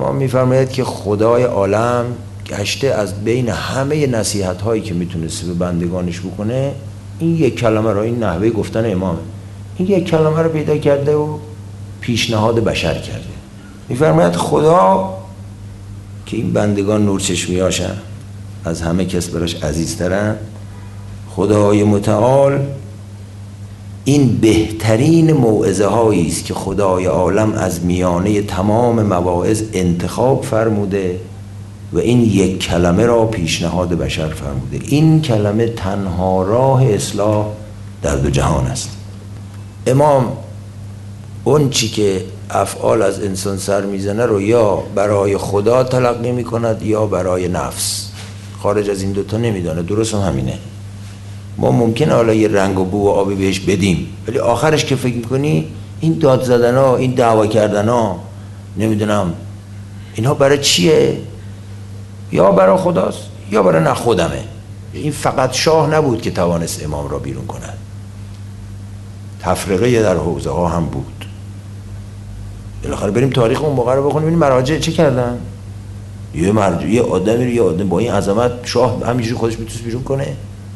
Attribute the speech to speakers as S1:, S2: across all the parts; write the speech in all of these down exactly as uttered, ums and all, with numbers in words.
S1: امام میفرماید که خدای عالم گشته از بین همه نصیحت هایی که میتونسته به بندگانش بکنه این یک کلمه رو، این نحوه گفتن امامه، این یک کلمه رو پیدا کرده و پیشنهاد بشر کرده. میفرماید خدا که این بندگان نورچشمیاشن، از همه کس براش عزیزترن، خدای متعال این بهترین موعظه هایی است که خدای عالم از میانه تمام مواعظ انتخاب فرموده و این یک کلمه را پیشنهاد بشر فرموده. این کلمه تنها راه اصلاح در دو جهان است. امام اون چی که افعال از انسان سر میزنه رو یا برای خدا تلقی میکند یا برای نفس، خارج از این دوتا نمیدانه. درست هم همینه. ما ممکنه حالا یه رنگ و بو و آبی بهش بدیم، ولی آخرش که فکر میکنی این داد زدن ها، این دعوا کردن ها، نمیدونم اینها برای چیه؟ یا برای خداست یا برای نه خودمه. این فقط شاه نبود که توانست امام را بیرون کند، تفرقه در حوزه ها هم بود. بالاخره بریم تاریخ اون موقع رو بخونیم ببینیم مراجع چه کردن. یه مرجع یه آدمی رو یه آدم با این عظمت شاه همینجوری خودش میتونست بیرون کنه؟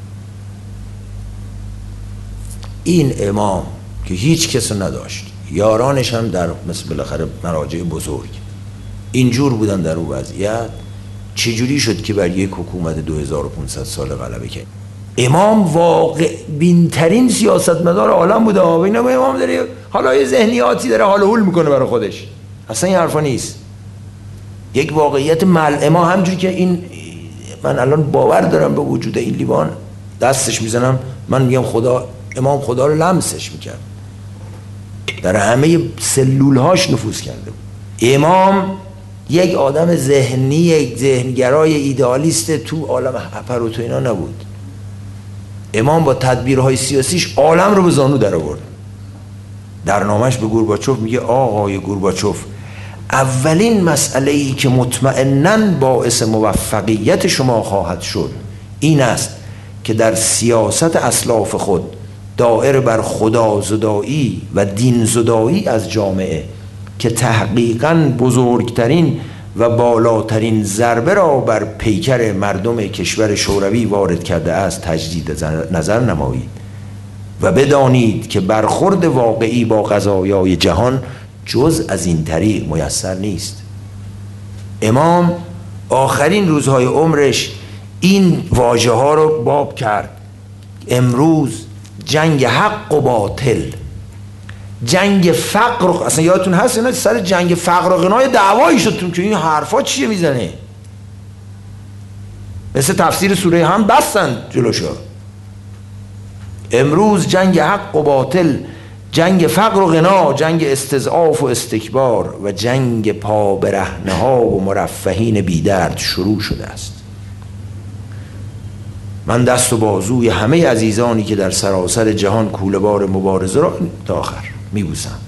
S1: این امام که هیچ کس نداشت، یارانش هم در مثل بالاخره مراجع بزرگ اینجور بودن در اون وضعیت، چجوری شد که بر یک حکومت دو هزار و پانصد سال غلبه کرد؟ امام واقع بینترین سیاستمدار عالم بوده. اینا امام داره حالا یه ذهنیاتی داره حال و حول میکنه برای خودش، اصلا این حرفا نیست. یک واقعیت مل ما همجوری که این من الان باور دارم به وجود این لیوان، دستش میزنم من میگم خدا، امام خدا رو لمسش میکرد، در همه سلولهاش نفوذ کرده بود. امام یک آدم ذهنی، یک ذهنگرای ایدئالیست تو عالم هپر و تو اینا نبود. امام با تدبیرهای سیاسیش عالم رو به زانو در آورد. در نامش به گورباچوف میگه آقای گورباچوف، اولین مسئله‌ای که مطمئناً باعث موفقیت شما خواهد شد این است که در سیاست اسلاف خود دائر بر خدا زدایی و دین زدایی از جامعه که تحقیقاً بزرگترین و بالاترین ضربه را بر پیکر مردم کشور شوروی وارد کرده است تجدید نظر نمایید و بدانید که برخورد واقعی با قضایای جهان جز از این طریق میسر نیست. امام آخرین روزهای عمرش این واژه ها رو باب کرد. امروز جنگ حق و باطل، جنگ فقر و... اصلا یادتون هست اینا سر جنگ فقر و غنای دعوایی شد که این حرفا چیه میزنه؟ مثل تفسیر سوره هم بستن جلوشو. امروز جنگ حق و باطل، جنگ فقر و غنا، جنگ استضعاف و استکبار و جنگ پا برهنه ها و مرفهین بیدرد شروع شده است. من دست و بازوی همه عزیزانی که در سراسر جهان کوله بار مبارزه را تا آخر میبوسم.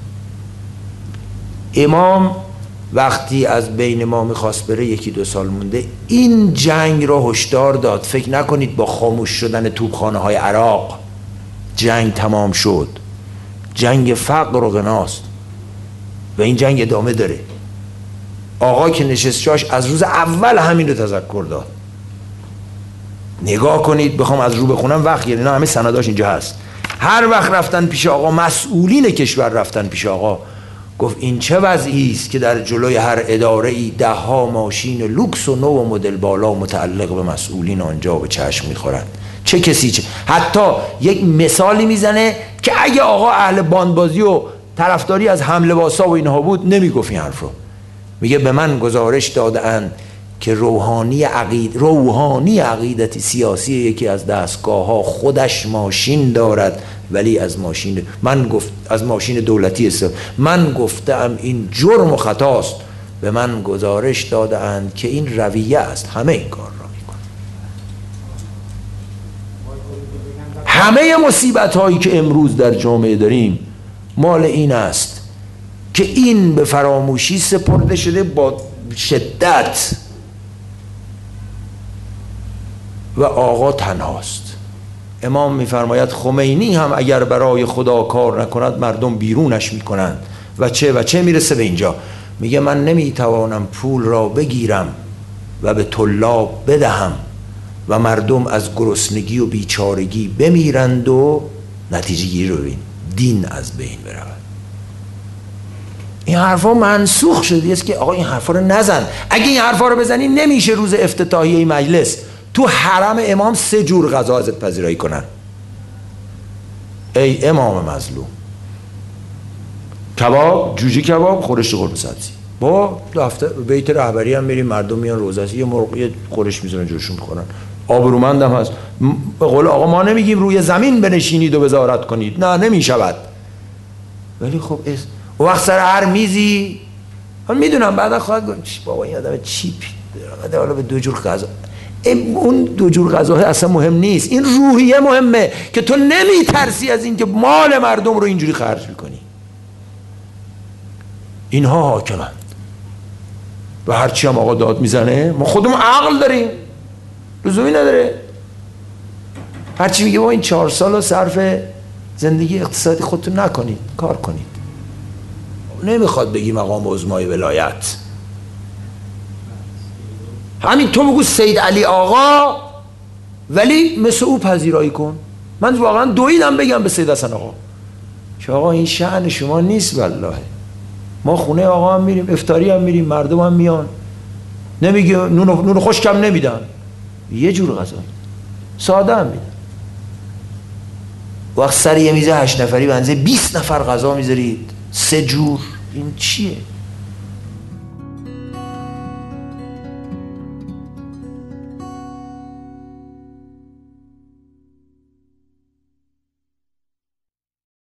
S1: امام وقتی از بین ما میخواست بره، یکی دو سال مونده، این جنگ را هشدار داد. فکر نکنید با خاموش شدن توپخانه های عراق جنگ تمام شد. جنگ فقر و غناست و این جنگ ادامه داره. آقا که نشست جاش از روز اول همین رو تذکر داد. نگاه کنید، بخوام از رو بخونم وقت گیره، نه همه سنداش اینجا هست. هر وقت رفتن پیش آقا، مسئولین کشور رفتن پیش آقا، گفت این چه وضعی است که در جلوی هر اداره ای ده ها ماشین لوکس و نو و مدل بالا متعلق به مسئولین آنجا به چشم میخورند. چه کسی چه حتی یک مثالی میزنه که اگه آقا اهل باندبازی و طرفداری از حمله باسا و اینها بود نمیگفت این حرف رو. میگه به من گزارش داده‌اند که روحانی عقید روحانی عقیدتی سیاسی یکی از دستگاه ها خودش ماشین دارد ولی از ماشین من گفت از ماشین دولتی است. من گفتم این جرم و خطاست. به من گزارش داده‌اند که این رویه است. همه این کار را میکنن. همه مصیبت هایی که امروز در جامعه داریم مال این است که این به فراموشی سپرده شده با شدت و آقا تنهاست. امام میفرماید خمینی هم اگر برای خدا کار نکند مردم بیرونش میکنند و چه و چه میرسه به اینجا. میگه من نمیتوانم پول را بگیرم و به طلاب بدهم و مردم از گرسنگی و بیچارگی بمیرند و نتیجه گیری رو ببین، دین از بین برود. این حرفا منسوخ شده است که آقا این حرفا رو نزن. اگه این حرفا رو بزنی نمیشه روز افتتاحیه مجلس تو حرم امام سه جور غذا ازت پذیرایی کنن. ای امام مظلوم، کباب، جوجه کباب، خورش قرمه سبزی. با دفتر بیت رهبری هم میریم، مردم میان روزه است، یه مرغ یه خورش میذارن جوشون میخورن. آبرومندم هست. به قول آقا ما نمیگیم روی زمین بنشینید و وزارت کنید، نه نمیشود. ولی خب اس وقت سر هر میزی من میدونم بعدا خواهد گفت بابا این آدم چیپ داره، حالا به دو جور غذا. اون دو جور غذا اصلا مهم نیست، این روحیه مهمه که تو نمیترسی از این که مال مردم رو اینجوری خرج میکنی. اینها حاکمند و هرچی هم آقا داد میزنه ما خودمون عقل داریم، لزومی نداره. هرچی میگه با این چهار سال صرف زندگی اقتصادی خودتون نکنید، کار کنید. نمیخواد بگی مقام عظمای ولایت، همین تو بگو سید علی آقا، ولی مثل او پذیرایی کن. من واقعا دویدم بگم به سید حسن آقا که آقا این شأن شما نیست، والله ما خونه آقا هم میریم، افطاری هم میریم، مردم هم میان، نمیگه نون نون خشکم نمیدن، یه جور غذا ساده هم میدن. وقت سر یه میزه هشت نفری بنزه بیست نفر غذا میذارید، سه جور، این چیه؟